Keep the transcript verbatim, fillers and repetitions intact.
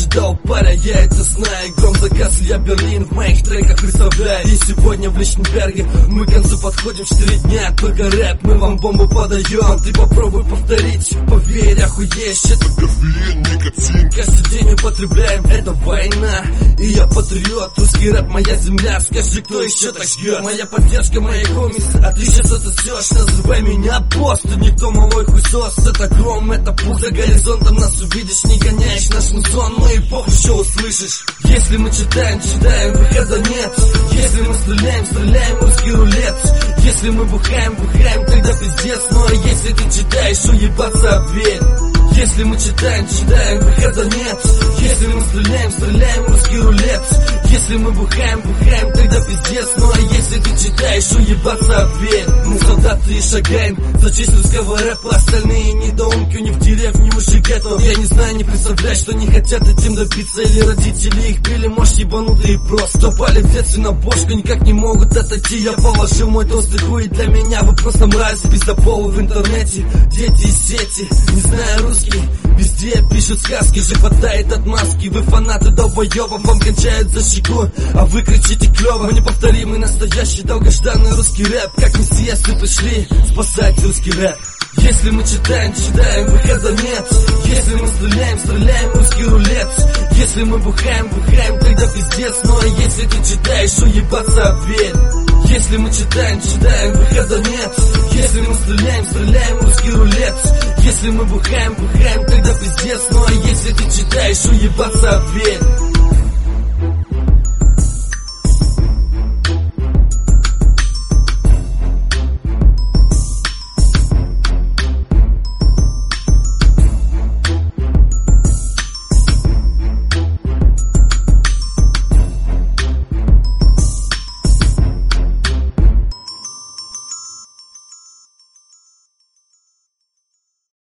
ожидал, паря, я это знаю. Гром заказ, я Берлин в моих треках представляю. И сегодня в Личнберге мы к концу подходим. Четыре дня, только рэп, мы вам бомбу подаем. Ты попробуй повторить, поверь, охуеешь. Это кофеин, никотин, каждый день употребляем. Это война, и я патриот. Русский рэп, моя земля, скажи, кто еще так ждет. Моя поддержка, мои комис, а ты сейчас отсосешь. Называй меня босс, ты никто, малой хуйсос. Это Гром, это пух, за горизонтом нас увидишь. Не гоняешь наш музон, ну и пох еще услышишь. Если мы читаем, читаем, выхода нет. Если мы стреляем, стреляем, русский рулет. Если мы бухаем, бухаем, тогда пиздец. Ну а если ты читаешь, уебаться ответь. Если мы читаем, читаем, выхода нет. Если мы стреляем, стреляем, русский рулет. Если мы бухаем, бухаем, тогда пиздец. Ну а если ты читаешь, уебаться ответь. Мы солдаты и шагаем за честь русского рэпа. Остальные недоумки не в деревне, мы же гетто. Я не знаю, не представляю, что не хотят этим добиться. Или родители их били, может ебанутые просто. Попали в детстве на бошку, никак не могут отойти. Я положил мой толстый хуй, для меня вы просто мрази. Пиздополы в интернете, дети и сети. Не знаю русский, везде пишут сказки, же хватает отмазки. Вы фанаты долбоебов, вам кончают за щеку, а вы кричите клево. Мы неповторимый, настоящий, долгожданный русский рэп. Как мессиясы пришли спасать русский рэп. Если мы читаем, читаем, выхода нет. Если мы стреляем, стреляем, русский рулет. Если мы бухаем, бухаем, тогда пиздец. Ну а если ты читаешь, уебаться ответь. Если мы читаем, читаем, выхода нет. Если мы стреляем, стреляем, русский рулет. Если мы бухаем, бухаем, тогда пиздец. Ну а если ты читаешь, уебаться ответь.